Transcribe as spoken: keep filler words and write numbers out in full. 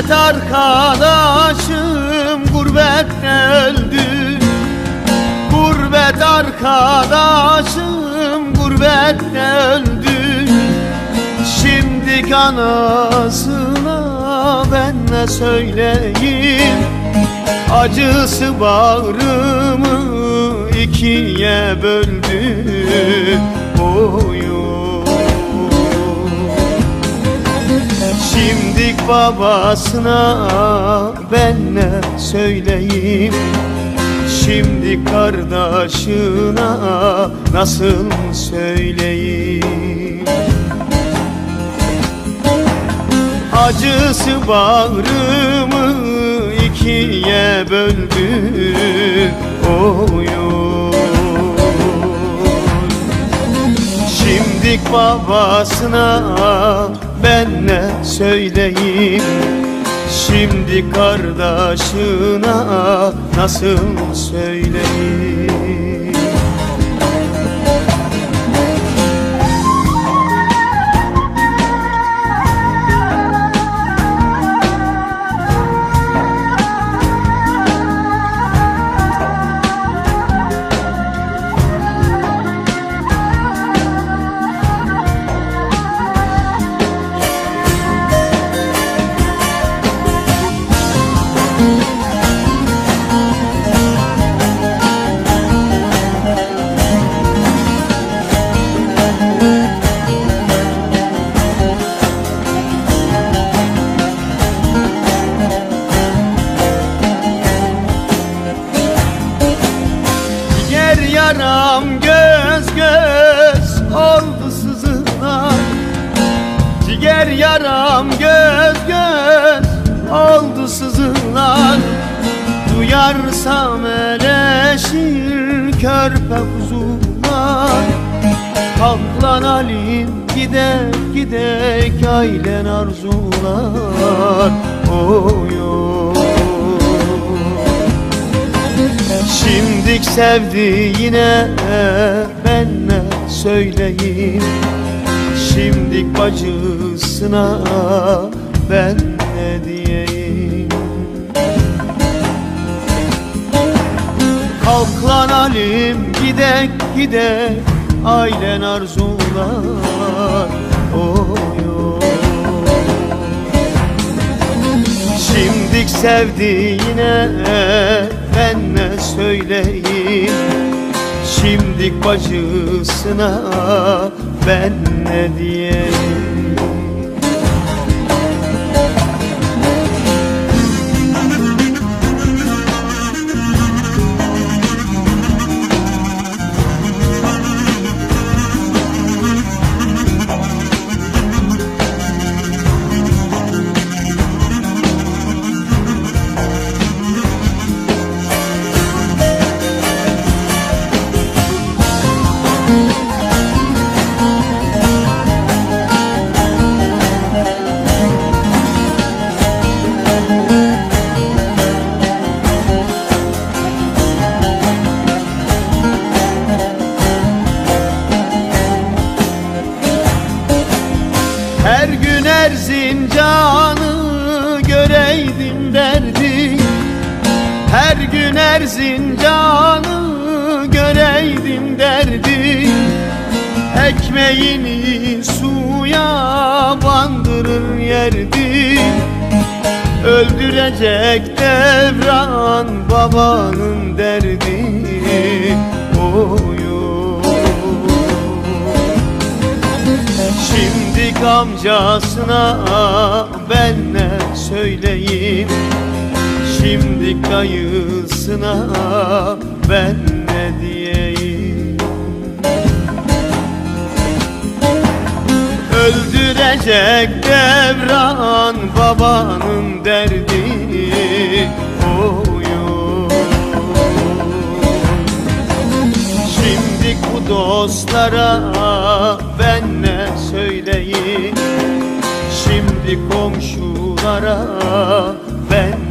Gurbet arkadaşım gurbette öldü. Gurbet arkadaşım gurbette öldü. Şimdi anasına ben ne söyleyeyim? Acısı bağrımı ikiye böldü. Oy oy. Şimdik babasına ben ne söyleyeyim? Şimdi kardeşine nasıl söyleyeyim? Acısı bağrımı ikiye böldü. Oy oy. Şimdik babasına ben ne söyleyeyim? Şimdi kardeşine nasıl söyleyeyim? Yaram göz göz oldu sızılar. Ciger yaram göz göz oldu sızılar. Duyarsam eleşir körpe kuzular. Kalk lan Halim gidek gidek ailen arzular. Oy oy. Şimdik sevdiğine ben ne söyleyeyim? Şimdik bacısına ben ne diyeyim? Kalk lan Halim gidek gidek ailen arzular. Oy oy. Şimdik sevdiğine ben ne söyleyeyim? Şimdik bacısına ben ne diyeyim? Her gün Erzincan'ı göreydim derdim. Her gün Erzincan'ı göreydim derdim. Ekmeğini suya bandırır yerdim. Öldürecek devran babanın derdi. Oy oy. Şimdik amcasına ben ne söyleyeyim? Şimdik dayısına ben ne diyeyim? Öldürecek devran babanın derdi. Oy oy. Şimdik bu dostlara ben ne söyleyeyim? Şimdi komşulara ben